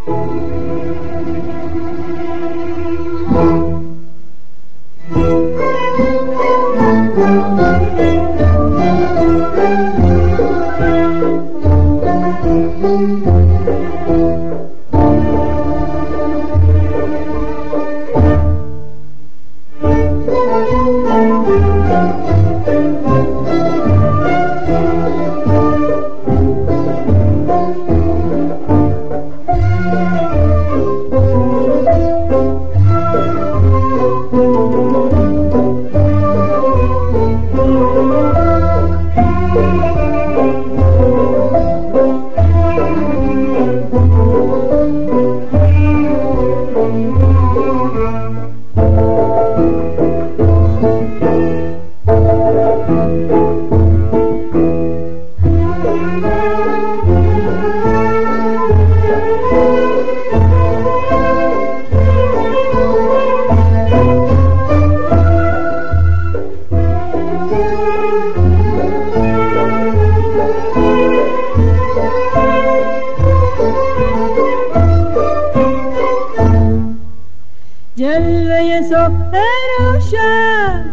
جلوه صبح روشن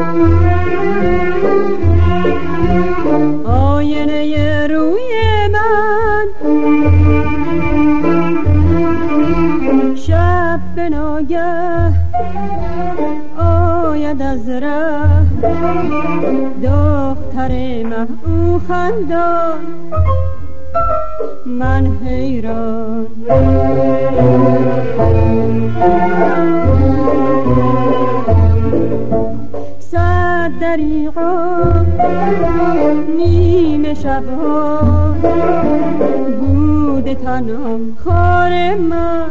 آینه روی من، شب به ناگه آید از ره دختر مه او خندان، من حیران. صد دریغا نیمه شبها بوده تنها خار من،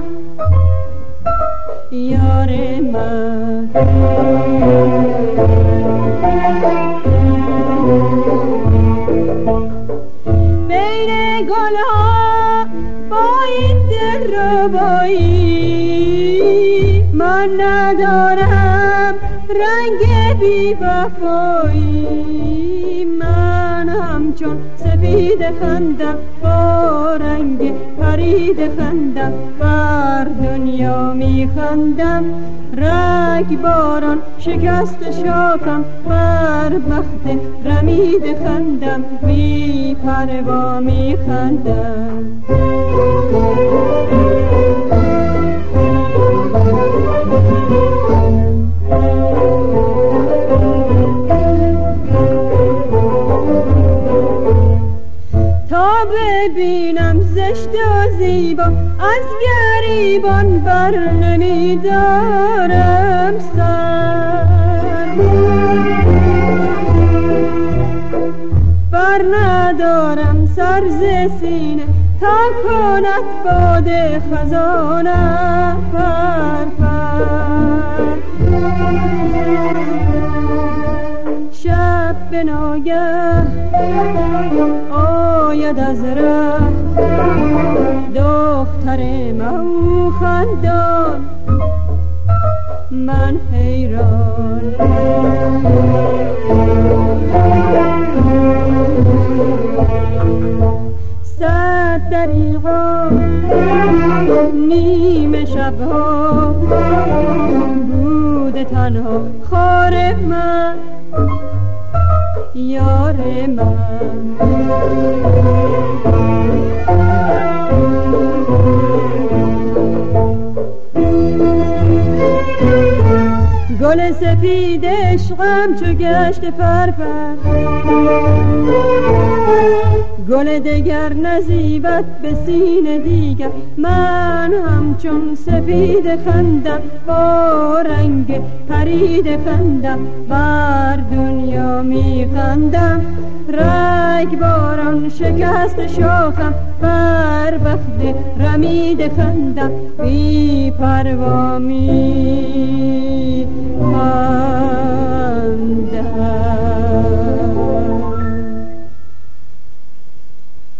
یار من. بین گلها با این دلربایی من ندارم رنگ بی وفایی، من همچون سفید خندم با رنگ پرید خندم، بر دنیا می خندم رگ باران شکست شاخم، بر بخت رمید خندم بی پروا می خندم. تا ببینم زشت و زیبا از گریبان بر نمیدارم سر، بر ندارم سر ز سینه تا کند باد خزانه پر پر. شب به ناگه آید از ره دختر مو خندان، من حیران. صد دریغا نیمه شبها بوده تنها خار من، یار من. گل سفید عشقم چو گشت پرپر، گل دگر نزیبت به سینه دیگر، من همچون سفید خندم با رنگ پرید خندم، بر دنیا می خندم رگ باران شکست شاخم، بر بخت رمید خندم بی پروا می خندم.